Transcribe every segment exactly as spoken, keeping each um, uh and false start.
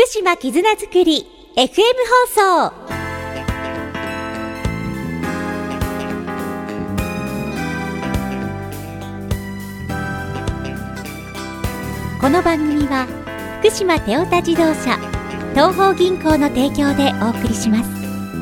福島絆づくり エフエム 放送。この番組は福島テオタ自動車東邦銀行の提供でお送りします。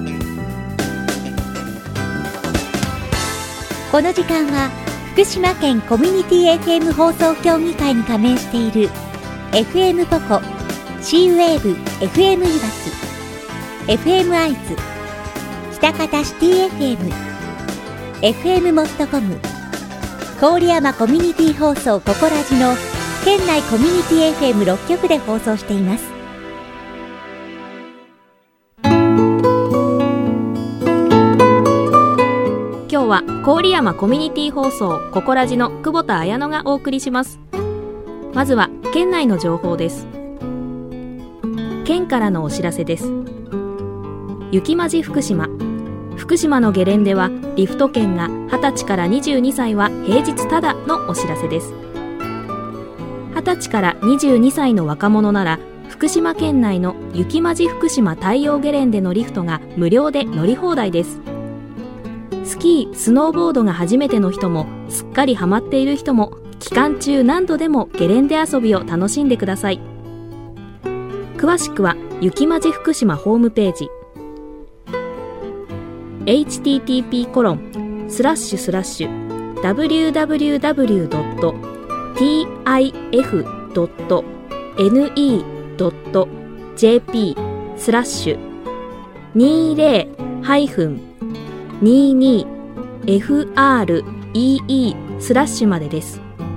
この時間は福島県コミュニティ エフエム 放送協議会に加盟している エフエム ポコ、シーウェーブ エフエム いわき、エフエム 会津、北方シティ エフエム、エフエム モストコム、郡山コミュニティ放送ココラジの県内コミュニティ エフエムろっ 局で放送しています。 今日は郡山コミュニティ放送ココラジの久保田彩乃がお送りします。まずは県内の情報です。県からのお知らせです。雪まじ福島、福島のゲレンデはリフト券がはたちからにじゅうにさいは平日ただのお知らせです。はたちからにじゅうにさいの若者なら福島県内の雪まじ福島太陽ゲレンデのリフトが無料で乗り放題です。スキー・スノーボードが初めての人もすっかりハマっている人も期間中何度でもゲレンデ遊びを楽しんでください。詳しくは雪まじ福島ホームページ エイチティーティーピーコロンスラッシュスラッシュダブリューダブリューダブリュードットティーアイエフドットエヌイードットジェーピー スラッシュにじゅう にじゅうに エフアールイーイー スラッシュまでです。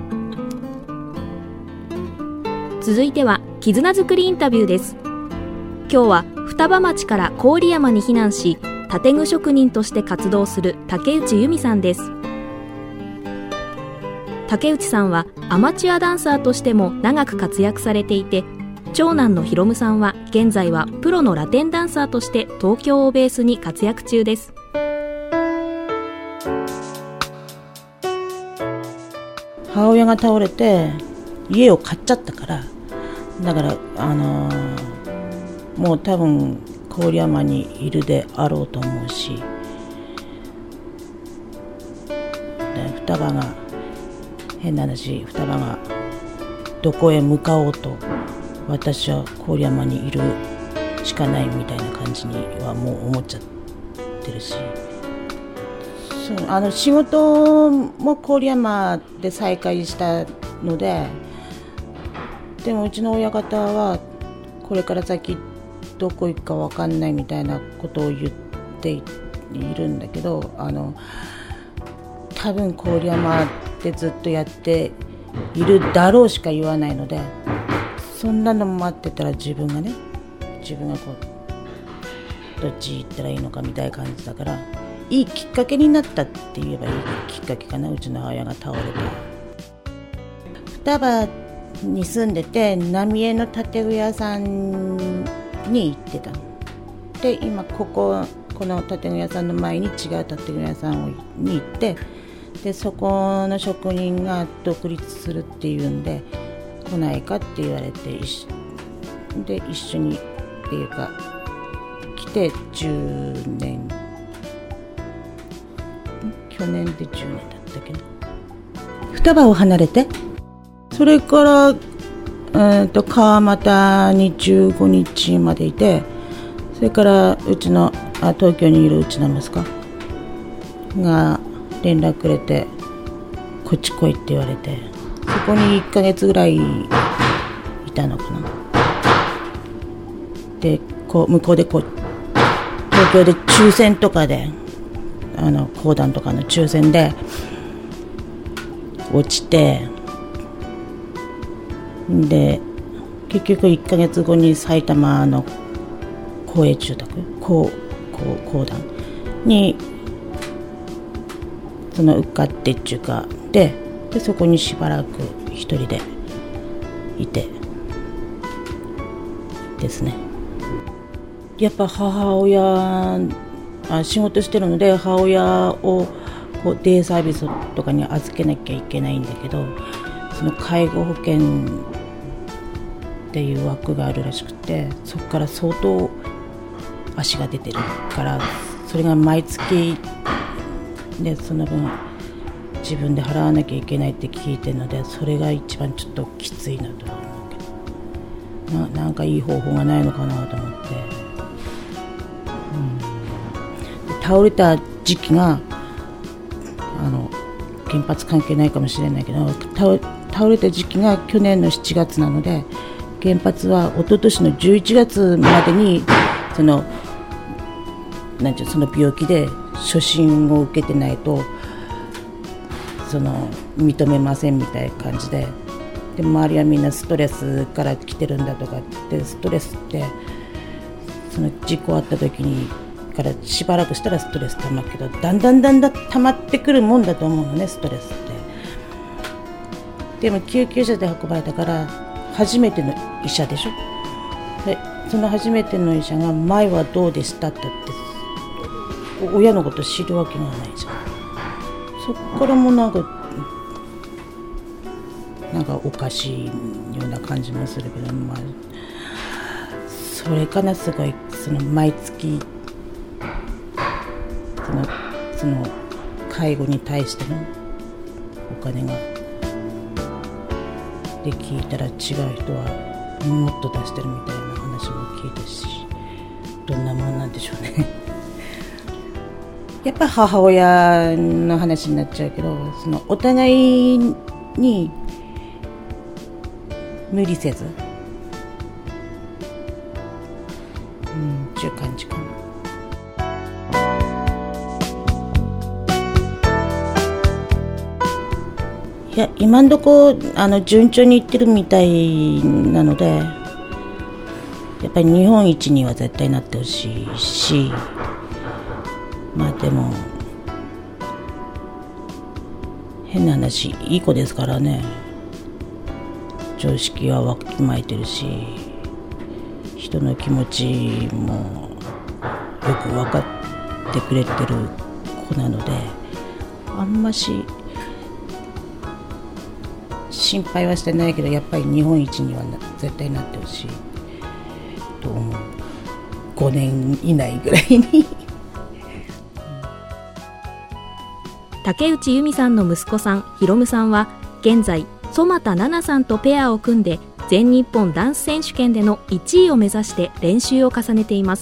続いては絆づくりインタビューです。今日は双葉町から郡山に避難し建具職人として活動する竹内由美さんです。竹内さんはアマチュアダンサーとしても長く活躍されていて、長男のひろむさんは現在はプロのラテンダンサーとして東京をベースに活躍中です。 母親が倒れて家を買っちゃったから、だからあのー、もう多分郡山にいるであろうと思うし、で双葉が変な話、双葉がどこへ向かおうと私は郡山にいるしかないみたいな感じにはもう思っちゃってるし、そうあの仕事も郡山で再開したので、でもうちの親方はこれから先どこ行くか分かんないみたいなことを言っているんだけど、あの多分郡山でずっとやっているだろうしか言わないので、そんなの待ってたら自分がね自分がこうどっち行ったらいいのかみたいな感じだから、いいきっかけになったって言えばいいきっかけかな。うちの母親が倒れて双葉に住んでて浪江の建具屋さんに行ってたので、今こここの建具屋さんの前に違う建具屋さんに行って、でそこの職人が独立するっていうんで来ないかって言われて、一緒で一緒にっていうか来てじゅうねん、去年でじゅうねんだったけど、双葉を離れて、それから、えー、と川俣にじゅうごにちまでいて、それからうちのあ東京にいるうちの息子が連絡くれてこっち来いって言われて、そこにいっかげつぐらいいたのかな。でこう向こうでこう東京で抽選とかであの講談とかの抽選で落ちて、で結局いっかげつごに埼玉の公営住宅公講談にその受かってっていうかで、でそこにしばらく一人でいてですね。やっぱ母親あ仕事してるので母親をこうデイサービスとかに預けなきゃいけないんだけど、その介護保険っていう枠があるらしくて、そこから相当足が出てるから、それが毎月でその分自分で払わなきゃいけないって聞いてるので、それが一番ちょっときついなと思うけど、 な, なんかいい方法がないのかなと思って、うん、倒れた時期があの原発関係ないかもしれないけど、 倒, 倒れた時期が去年のしちがつなので、原発は一昨年のじゅういちがつまでにそのなんていうその病気で初診を受けてないとその認めませんみたいな感じで、で周りはみんなストレスから来てるんだとかって、ストレスってその事故あった時にからしばらくしたらストレス溜まるけど、だんだんだんだん溜まってくるもんだと思うのね、ストレスって。でも救急車で運ばれたから初めての医者でしょ。でその初めての医者が前はどうでしたって言って親のこと知るわけがないじゃん。そこからもなんかなんかおかしいような感じもするけど、まあそれかな、すごいその毎月そのその介護に対してのお金がで聞いたら違う人はもっと出してるみたいな話も聞いたし、どんなもんなんでしょうねやっぱ母親の話になっちゃうけど、そのお互いに無理せず、うん、っていう感じかな。いや今んとこあの順調にいってるみたいなので、やっぱり日本一には絶対なってほしいし、まあでも変な話、いい子ですからね、常識はわきまえてるし、人の気持ちもよく分かってくれてる子なので、あんまし心配はしてないけど、やっぱり日本一には絶対なってほしいと思う。ごねん以内ぐらいに竹内由美さんの息子さん、ひろむさんは現在曽又奈々さんとペアを組んで全日本ダンス選手権でのいちいを目指して練習を重ねています。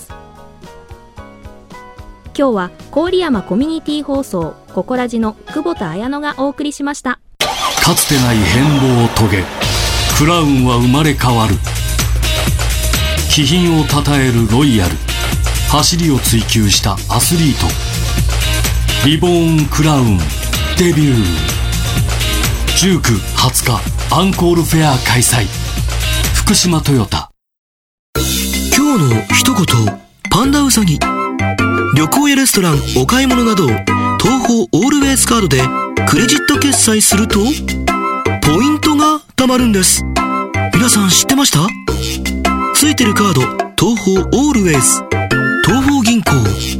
今日は郡山コミュニティ放送ココラジの久保田彩乃がお送りしました。 かつてない変貌を遂げ、クラウンは生まれ変わる。気品をたたえるロイヤル、走りを追求したアスリート。リボーンクラウンデビュー。じゅうく、はつかアンコールフェア開催。福島トヨタ。 今日の一言、パンダウサギ。旅行やレストラン、お買い物など東宝オールウェイズカードでクレジット決済するとポイントが貯まるんです。皆さん知ってました？ついてるカード、東宝オールウェイズ、東宝銀行。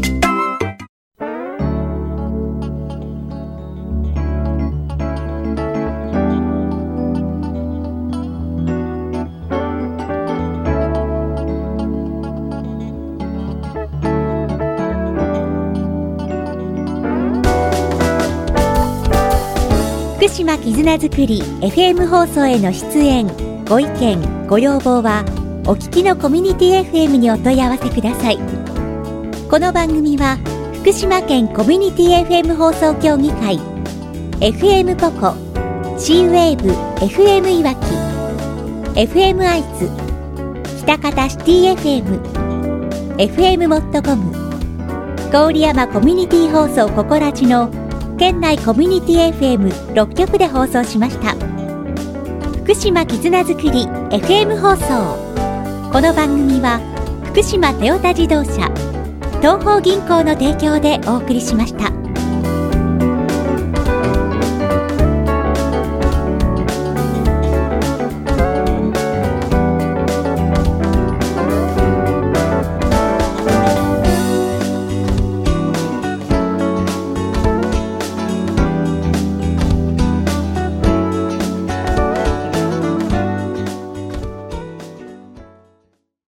福島絆づくり エフエム 放送への出演ご意見ご要望はお聞きのコミュニティ エフエム にお問い合わせください。この番組は福島県コミュニティ エフエム 放送協議会 エフエム ポコ C ウェーブ エフエム いわき エフエム 愛知喜多方シティ エフエム エフエム モットコム郡山コミュニティ放送ココラジの県内コミュニティ エフエムろっきょくで放送しました。福島絆づくり エフエム 放送。この番組は福島トヨタ自動車、東邦銀行の提供でお送りしました。